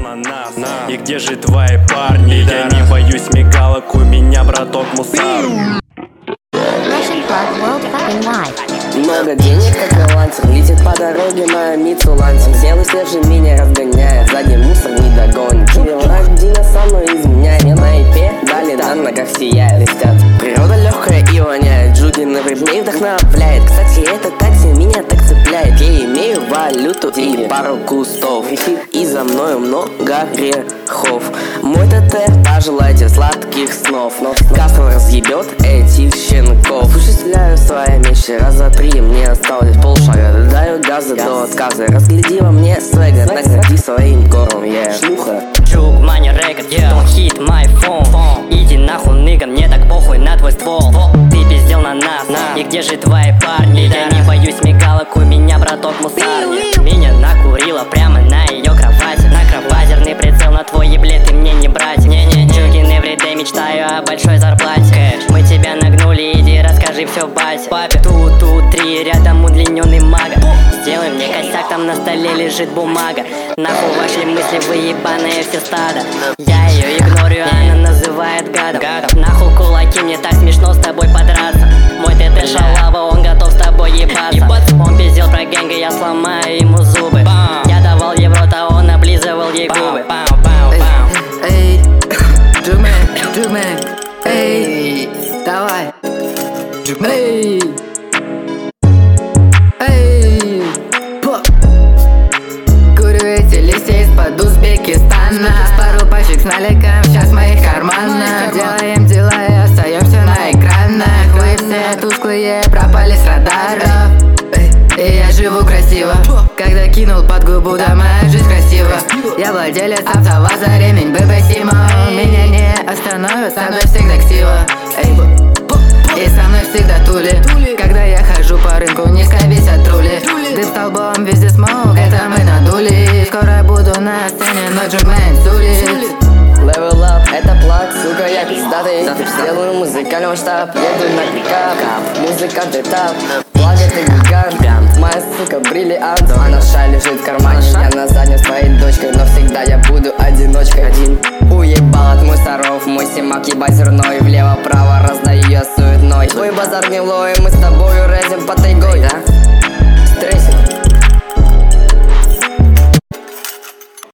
на нас. И где же твои парни? Я не боюсь мигалок, у меня браток мусар. Много денег, как голландцев, летит по дороге моя Митсуланси. Белый свежий меня разгоняет, сзади мусор не догонит. Дина со мной изменяет, мне на ипе дали на ногах сияет, листят. Природа легкая и воняет, Джуги на рыбне вдохновляет. Кстати, это такси меня так цепляет. Я имею валюту и пару кустов, и за мною много грехов. Мой ТТ, пожелайте сладких снов. Кафе разъебет этих щенков. Осуществляю свои мечты раза три, мне осталось полшага. Даю газа до отказа, разгляди во мне свега. Награди своим гором, шлюха. Джуг, мани, рэкет, don't hit my phone. Иди нахуй, ныга, мне так похуй на твой ствол. Ты пиздел на нас, и где же твои парни? Я не боюсь мигалок, у меня браток мусарник. Меня накурила прямо на ее кровати. Лазерный прицел на твой еблет, и мне не брать. Джугин everyday, мечтаю о большой зарплате. Мы тебя нагнули, иди расскажи все бате. Папе, тут 3, рядом удлиненный мага. Сделай мне косяк, там на столе лежит бумага. Нахуй ваши мысли, вы ебаные все стадо. Я ее игнорю, она называет гадом. Нахуй кулаки, мне так смешно с тобой подраться. Мой ТТ шалава, он готов с тобой ебаться. Он пиздел про гэнга, я сломаю ему зубы. Я давал ей в рот, а он облизывал ей губы. Эй, Джугмен, эй, давай. Эй, курю эти листья из-под Узбекистана. Пару пачек с наликом сейчас в моих карманах. Делаем дела и остаемся на экранах. Вы все тусклые, пропали с радаров. И я живу красиво, когда кинул под губу, да моя жизнь красива. Я владелец автоваза, ремень ББ Симо. Меня не остановят, со мной всегда ксива. И со мной всегда тули. Когда я хожу по рынку, низко висят трули. Дым столбом, везде смог, это мы надули. Скоро буду на сцене, но Джугмен тулит. Level up, это плат, сука, я пиздатый. Сделаю музыкальный масштаб, еду на пикап. Музыкант этап, благо ты гигант. Моя сука бриллиант, а наша лежит в кармане. Я на заднем с твоей дочкой, но всегда я буду одиночкой. Уебал от мусоров, мой симак ебать зерной. Влево-право раздаю я суетной. Твой базар гнилой, мы с тобою рэзим по тайгу.